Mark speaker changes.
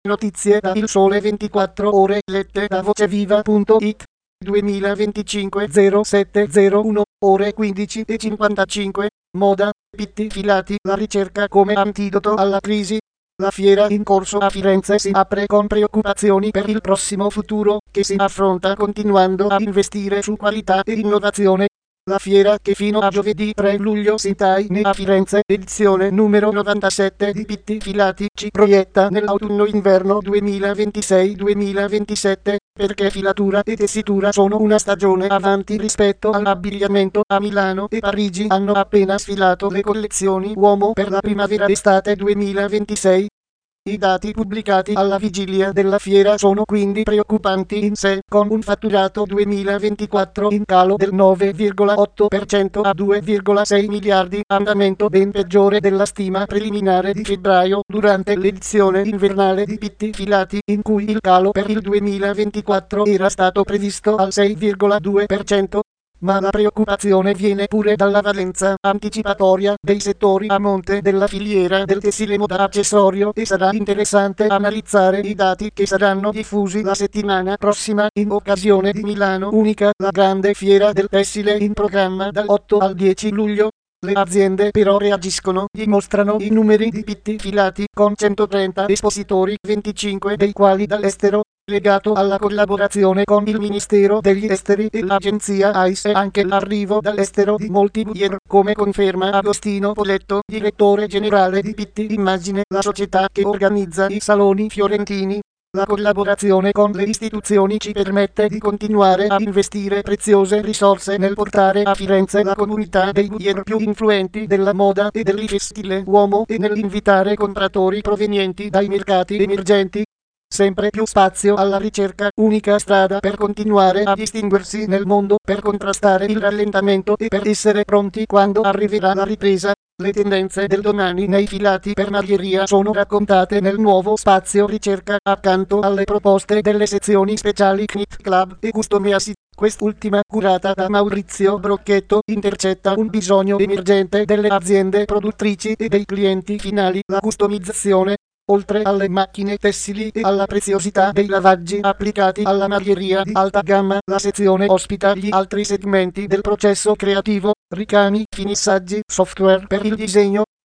Speaker 1: Notizie da Il Sole 24 Ore lette da voceviva.it 2025 0701 ore 15:55 Moda, pitti filati, la ricerca come antidoto alla crisi. La fiera in corso a Firenze si apre con preoccupazioni per il prossimo futuro, che si affronta continuando a investire su qualità e innovazione. La fiera, che fino a giovedì 3 luglio si tiene a Firenze, edizione numero 97 di Pitti Filati, ci proietta nell'autunno-inverno 2026-2027, perché filatura e tessitura sono una stagione avanti rispetto all'abbigliamento. A Milano e Parigi hanno appena sfilato le collezioni uomo per la primavera-estate 2026. I dati pubblicati alla vigilia della fiera sono quindi preoccupanti in sé, con un fatturato 2024 in calo del 9,8% a 2,6 miliardi, andamento ben peggiore della stima preliminare di febbraio durante l'edizione invernale di Pitti Filati, in cui il calo per il 2024 era stato previsto al 6,2%. Ma la preoccupazione viene pure dalla valenza anticipatoria dei settori a monte della filiera del tessile moda accessorio, e sarà interessante analizzare i dati che saranno diffusi la settimana prossima in occasione di Milano Unica, la grande fiera del tessile in programma dal 8 al 10 luglio. Le aziende però reagiscono, dimostrano i numeri di Pitti Filati, con 130 espositori, 25 dei quali dall'estero, legato alla collaborazione con il Ministero degli Esteri e l'agenzia AIS, e anche l'arrivo dall'estero di molti buyer, come conferma Agostino Poletto, direttore generale di Pitti Immagine, la società che organizza i saloni fiorentini. La collaborazione con le istituzioni ci permette di continuare a investire preziose risorse nel portare a Firenze la comunità dei buyer più influenti della moda e dell'infestile uomo, e nell'invitare compratori provenienti dai mercati emergenti. Sempre più spazio alla ricerca, unica strada per continuare a distinguersi nel mondo, per contrastare il rallentamento e per essere pronti quando arriverà la ripresa. Le tendenze del domani nei filati per maglieria sono raccontate nel nuovo spazio ricerca, accanto alle proposte delle sezioni speciali Knit Club e Customiasi. Quest'ultima, curata da Maurizio Brocchetto, intercetta un bisogno emergente delle aziende produttrici e dei clienti finali: la customizzazione. Oltre alle macchine tessili e alla preziosità dei lavaggi applicati alla maglieria di alta gamma, la sezione ospita gli altri segmenti del processo creativo: ricami, finissaggi, software per il disegno,